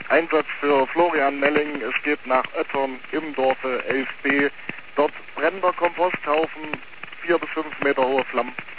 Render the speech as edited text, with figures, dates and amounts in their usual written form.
Einsatz für Florian Melling. Es geht nach Oettern im Dorfe 11b. Dort brennt der Komposthaufen, 4 bis 5 Meter hohe Flammen.